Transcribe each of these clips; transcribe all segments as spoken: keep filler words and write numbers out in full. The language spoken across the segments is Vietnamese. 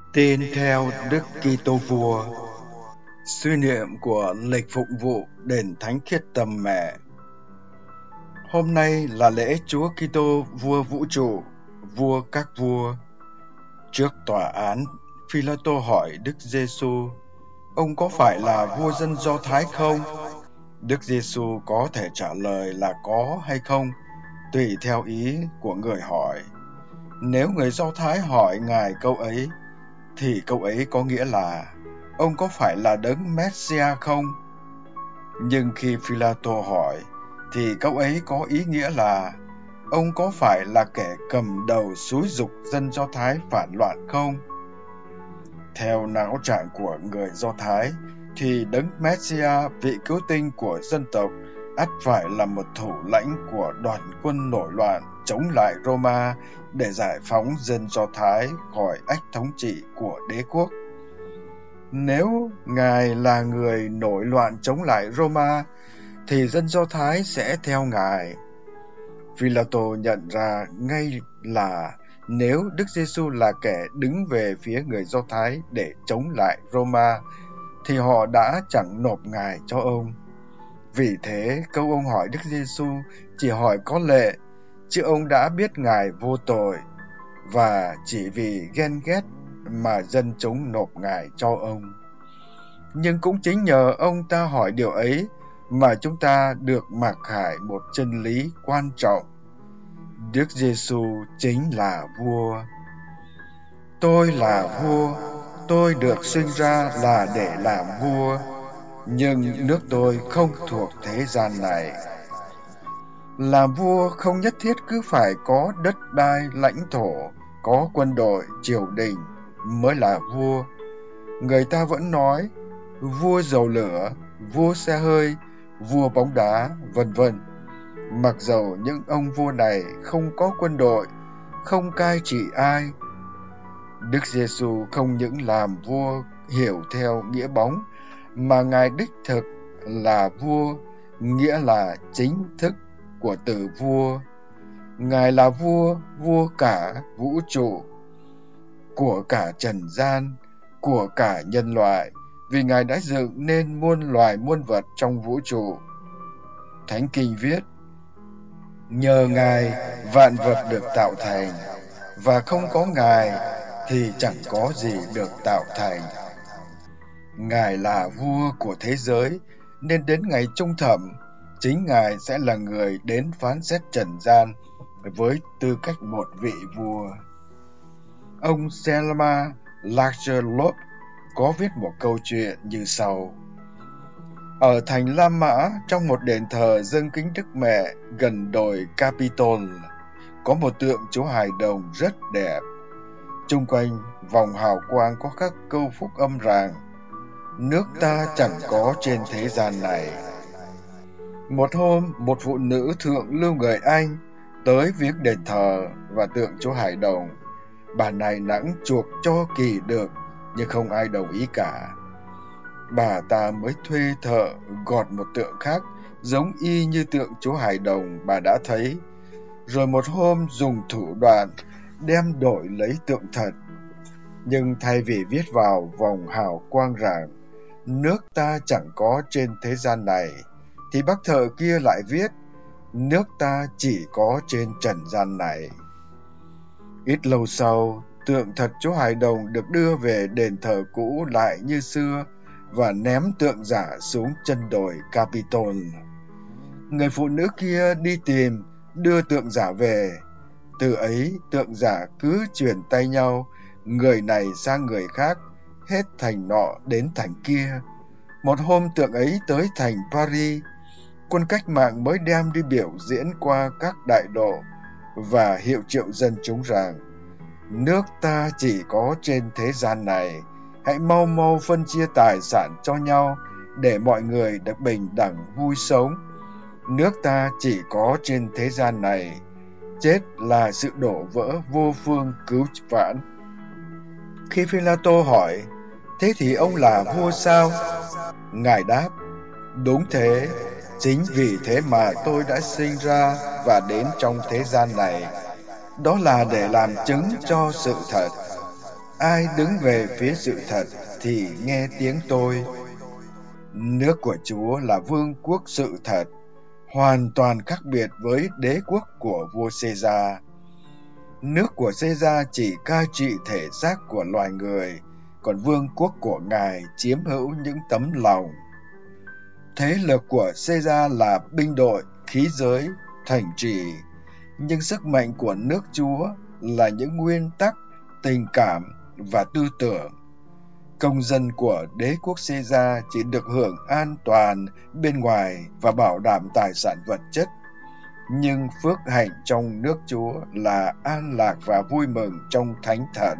Tin theo Đức Kitô Vua. Suy niệm của lịch phụng vụ đền Thánh Khiết Tâm Mẹ. Hôm nay là lễ Chúa Kitô Vua Vũ trụ, Vua các vua. Trước tòa án, Phi-la-tô hỏi Đức Giê-xu: ông có phải là vua dân Do Thái không? Đức Giê-xu có thể trả lời là có hay không, tùy theo ý của người hỏi. Nếu người Do Thái hỏi Ngài câu ấy, thì câu ấy có nghĩa là: ông có phải là đấng Messiah không? Nhưng khi Phi-la-tô hỏi, thì câu ấy có ý nghĩa là: ông có phải là kẻ cầm đầu xúi giục dân Do Thái phản loạn không? Theo não trạng của người Do Thái, thì đấng Messiah, vị cứu tinh của dân tộc, ắt phải là một thủ lãnh của đoàn quân nổi loạn chống lại Roma để giải phóng dân Do Thái khỏi ách thống trị của đế quốc. Nếu Ngài là người nổi loạn chống lại Roma, thì dân Do Thái sẽ theo Ngài. Phi-la-tô nhận ra ngay là nếu Đức Giê-xu là kẻ đứng về phía người Do Thái để chống lại Roma, thì họ đã chẳng nộp Ngài cho ông. Vì thế, câu ông hỏi Đức Giê-xu chỉ hỏi có lệ, chứ ông đã biết Ngài vô tội, và chỉ vì ghen ghét mà dân chúng nộp Ngài cho ông. Nhưng cũng chính nhờ ông ta hỏi điều ấy mà chúng ta được mặc khải một chân lý quan trọng. Đức Giê-xu chính là vua. Tôi là vua, tôi được sinh ra là để làm vua, nhưng nước tôi không thuộc thế gian này. Làm vua không nhất thiết cứ phải có đất đai lãnh thổ, có quân đội, triều đình mới là vua. Người ta vẫn nói vua dầu lửa, vua xe hơi, vua bóng đá, vân vân. Mặc dầu những ông vua này không có quân đội, không cai trị ai. Đức Giê-xu không những làm vua hiểu theo nghĩa bóng, mà Ngài đích thực là vua, nghĩa là chính thức của từ vua. Ngài là vua, vua cả vũ trụ, của cả trần gian, của cả nhân loại, vì Ngài đã dựng nên muôn loài muôn vật trong vũ trụ. Thánh Kinh viết: nhờ Ngài vạn vật được tạo thành, và không có Ngài thì chẳng có gì được tạo thành. Ngài là vua của thế giới, nên đến ngày trung thẩm, chính Ngài sẽ là người đến phán xét trần gian với tư cách một vị vua. Ông Selma Lagerlöf có viết một câu chuyện như sau. Ở thành La Mã, trong một đền thờ dâng kính Đức Mẹ gần đồi Capitol, có một tượng Chúa Hài Đồng rất đẹp. Chung quanh vòng hào quang có các câu phúc âm rằng: nước ta chẳng có trên thế gian này. Một hôm, một phụ nữ thượng lưu người Anh tới viếng đền thờ và tượng Chúa Hài Đồng. Bà này nẵng chuộc cho kỳ được, nhưng không ai đồng ý cả. Bà ta mới thuê thợ gọt một tượng khác giống y như tượng Chúa Hài Đồng bà đã thấy, rồi một hôm dùng thủ đoạn đem đổi lấy tượng thật. Nhưng thay vì viết vào vòng hào quang rằng nước ta chẳng có trên thế gian này, thì bác thợ kia lại viết nước ta chỉ có trên trần gian này. Ít lâu sau, tượng thật Chúa Hài Đồng được đưa về đền thờ cũ lại như xưa và ném tượng giả xuống chân đồi Capitol. Người phụ nữ kia đi tìm, đưa tượng giả về. Từ ấy, tượng giả cứ chuyển tay nhau, người này sang người khác, hết thành nọ đến thành kia. Một hôm tượng ấy tới thành Paris, quân cách mạng mới đem đi biểu diễn qua các đại lộ và hiệu triệu dân chúng rằng nước ta chỉ có trên thế gian này, hãy mau mau phân chia tài sản cho nhau để mọi người được bình đẳng vui sống. Nước ta chỉ có trên thế gian này, chết là sự đổ vỡ vô phương cứu vãn. Khi Phi-la-tô hỏi, thế thì ông là vua sao? Ngài đáp, đúng thế, chính vì thế mà tôi đã sinh ra và đến trong thế gian này, đó là để làm chứng cho sự thật. ai đứng về phía sự thật thì nghe tiếng tôi. Nước của Chúa là vương quốc sự thật, hoàn toàn khác biệt với đế quốc của vua Caesar. Nước của Caesar chỉ cai trị thể xác của loài người, còn vương quốc của Ngài chiếm hữu những tấm lòng. Thế lực của Caesar là binh đội, khí giới, thành trì, nhưng sức mạnh của nước Chúa là những nguyên tắc, tình cảm và tư tưởng. Công dân của đế quốc Caesar chỉ được hưởng an toàn bên ngoài và bảo đảm tài sản vật chất, nhưng phước hạnh trong nước Chúa là an lạc và vui mừng trong thánh thần.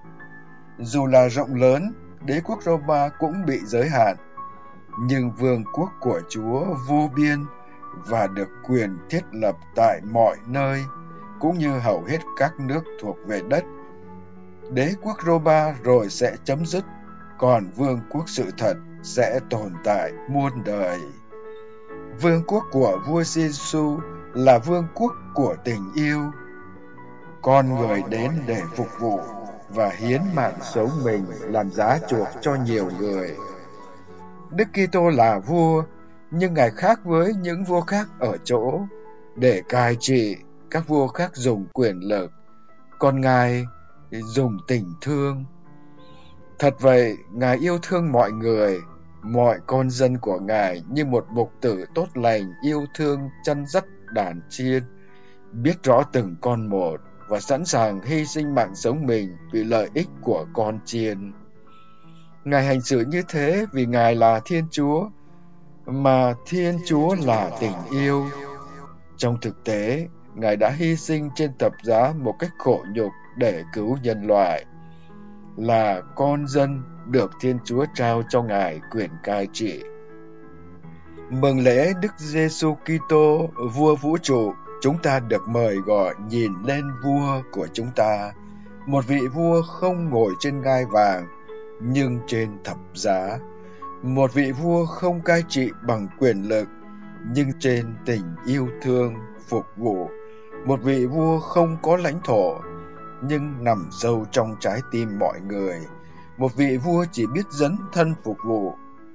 Dù là rộng lớn, đế quốc Roma cũng bị giới hạn, nhưng vương quốc của Chúa vô biên và được quyền thiết lập tại mọi nơi, cũng như hầu hết các nước thuộc về đất. Đế quốc Roma rồi sẽ chấm dứt, còn vương quốc sự thật sẽ tồn tại muôn đời. Vương quốc của vua Giêsu là vương quốc của tình yêu. Con người đến để phục vụ và hiến mạng sống mình làm giá chuộc cho nhiều người. Đức Kitô là vua, nhưng Ngài khác với những vua khác ở chỗ để cai trị, các vua khác dùng quyền lực, còn Ngài dùng tình thương. Thật vậy, Ngài yêu thương mọi người, mọi con dân của Ngài như một mục tử tốt lành yêu thương chăn dắt đàn chiên, biết rõ từng con một và sẵn sàng hy sinh mạng sống mình vì lợi ích của con chiên. Ngài hành xử như thế vì Ngài là Thiên Chúa, mà Thiên Chúa là tình yêu. Trong thực tế, Ngài đã hy sinh trên thập giá một cách khổ nhục để cứu nhân loại. Là con dân được Thiên Chúa trao cho Ngài quyền cai trị. Mừng lễ Đức Giêsu Kitô, vua vũ trụ, chúng ta được mời gọi nhìn lên vua của chúng ta, một vị vua không ngồi trên ngai vàng, nhưng trên thập giá, một vị vua không cai trị bằng quyền lực, nhưng trên tình yêu thương, phục vụ, một vị vua không có lãnh thổ, nhưng nằm sâu trong trái tim mọi người, một vị vua chỉ biết dấn thân phục vụ.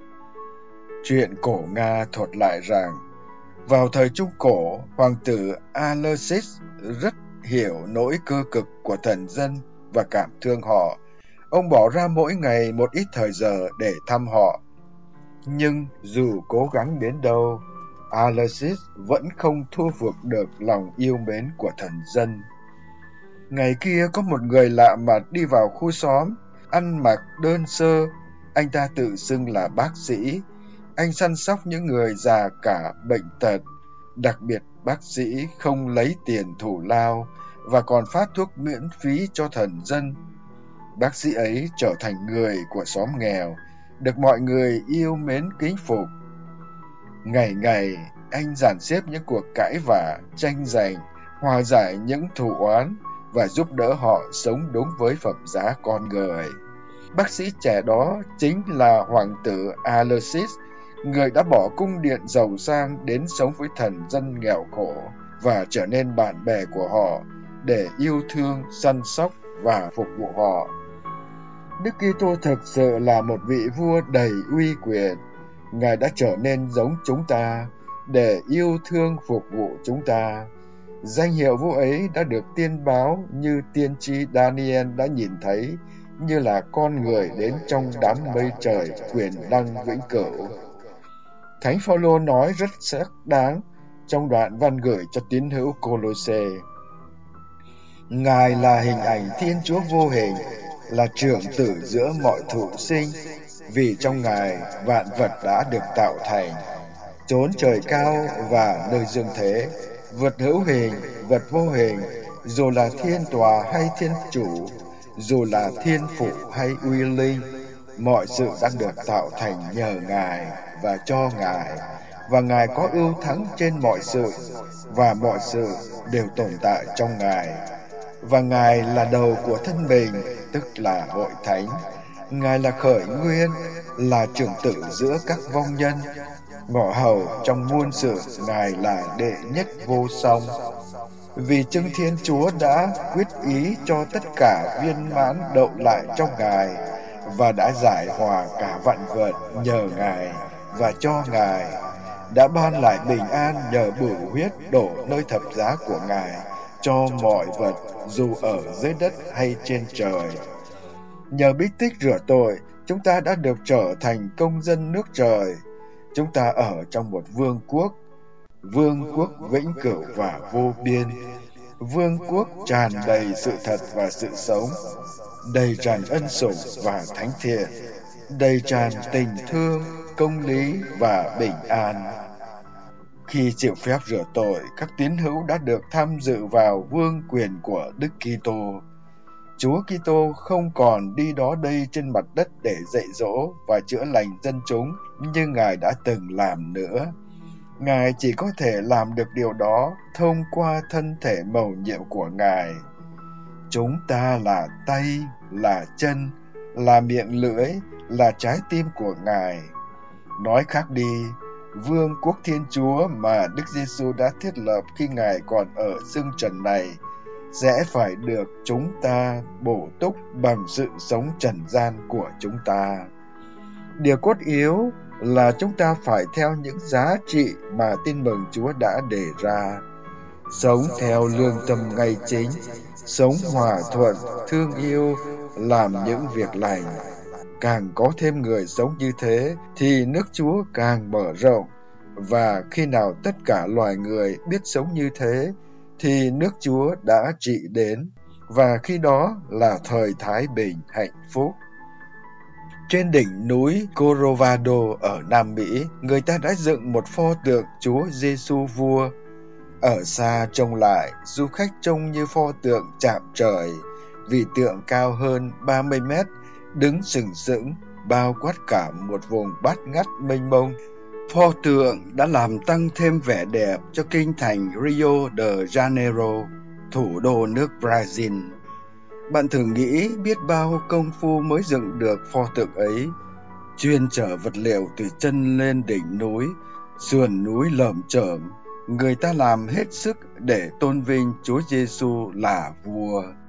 Chuyện cổ Nga thuật lại rằng, vào thời Trung Cổ, hoàng tử Alexis rất hiểu nỗi cơ cực của thần dân và cảm thương họ. Ông bỏ ra mỗi ngày một ít thời giờ để thăm họ. Nhưng dù cố gắng đến đâu, Alexis vẫn không thu phục được lòng yêu mến của thần dân. Ngày kia có một người lạ mặt đi vào khu xóm, ăn mặc đơn sơ. Anh ta tự xưng là bác sĩ. Anh săn sóc những người già cả bệnh tật. Đặc biệt bác sĩ không lấy tiền thù lao và còn phát thuốc miễn phí cho thần dân. Bác sĩ ấy trở thành người của xóm nghèo, được mọi người yêu mến kính phục. Ngày ngày, anh dàn xếp những cuộc cãi vã, tranh giành, hòa giải những thù oán và giúp đỡ họ sống đúng với phẩm giá con người. Bác sĩ trẻ đó chính là hoàng tử Alexis, người đã bỏ cung điện giàu sang đến sống với thần dân nghèo khổ và trở nên bạn bè của họ để yêu thương, săn sóc và phục vụ họ. Đức Kitô thực sự là một vị vua đầy uy quyền. Ngài đã trở nên giống chúng ta để yêu thương phục vụ chúng ta. Danh hiệu vua ấy đã được tiên báo như tiên tri Daniel đã nhìn thấy, như là con người đến trong đám mây trời quyền năng vĩnh cửu. Thánh Phaolô nói rất xác đáng trong đoạn văn gửi cho tín hữu Cô-lô-sê. Ngài là hình ảnh Thiên Chúa vô hình, là trưởng tử giữa mọi thụ sinh, vì trong Ngài vạn vật đã được tạo thành. Chốn trời cao và nơi dương thế, vật hữu hình, vật vô hình, dù là thiên tòa hay thiên chủ, dù là thiên phụ hay uy linh, mọi sự đã được tạo thành nhờ Ngài và cho Ngài, và Ngài có ưu thắng trên mọi sự, và mọi sự đều tồn tại trong Ngài. Và Ngài là đầu của thân mình, tức là hội thánh. Ngài là khởi nguyên, là trưởng tử giữa các vong nhân. ngõ hầu trong muôn sự Ngài là đệ nhất vô song. Vì chứng Thiên Chúa đã quyết ý cho tất cả viên mãn đậu lại trong Ngài, và đã giải hòa cả vạn vật nhờ Ngài và cho Ngài, đã ban lại bình an nhờ bửu huyết đổ nơi thập giá của Ngài cho mọi vật dù ở dưới đất hay trên trời. Nhờ bí tích rửa tội, chúng ta đã được trở thành công dân nước trời. Chúng ta ở trong một vương quốc, vương quốc vĩnh cửu và vô biên, vương quốc tràn đầy sự thật và sự sống, đầy tràn ân sủng và thánh thiện, đầy tràn tình thương, công lý và bình an. Khi chịu phép rửa tội, các tín hữu đã được tham dự vào vương quyền của Đức Kitô. Chúa Kitô không còn đi đó đây trên mặt đất để dạy dỗ và chữa lành dân chúng như Ngài đã từng làm nữa. Ngài chỉ có thể làm được điều đó thông qua thân thể mầu nhiệm của Ngài. Chúng ta là tay, là chân, là miệng lưỡi, là trái tim của Ngài. Nói khác đi, vương quốc Thiên Chúa mà Đức Giêsu đã thiết lập khi Ngài còn ở xương trần này sẽ phải được chúng ta bổ túc bằng sự sống trần gian của chúng ta. Điều cốt yếu là chúng ta phải theo những giá trị mà Tin Mừng Chúa đã đề ra. Sống theo lương tâm ngay chính, sống hòa thuận, thương yêu, làm những việc lành. Càng có thêm người sống như thế thì nước Chúa càng mở rộng, và khi nào tất cả loài người biết sống như thế thì nước Chúa đã trị đến, và khi đó là thời thái bình hạnh phúc. Trên đỉnh núi Corcovado ở Nam Mỹ, người ta đã dựng một pho tượng Chúa Giêsu vua. Ở xa trông lại, du khách trông như pho tượng chạm trời, vì tượng cao hơn ba mươi mét, đứng sừng sững, bao quát cả một vùng bát ngát mênh mông. Pho tượng đã làm tăng thêm vẻ đẹp cho kinh thành Rio de Janeiro, thủ đô nước Brazil. Bạn thử nghĩ biết bao công phu mới dựng được pho tượng ấy, chuyên chở vật liệu từ chân lên đỉnh núi, sườn núi lởm chởm. Người ta làm hết sức để tôn vinh Chúa Giêsu là vua.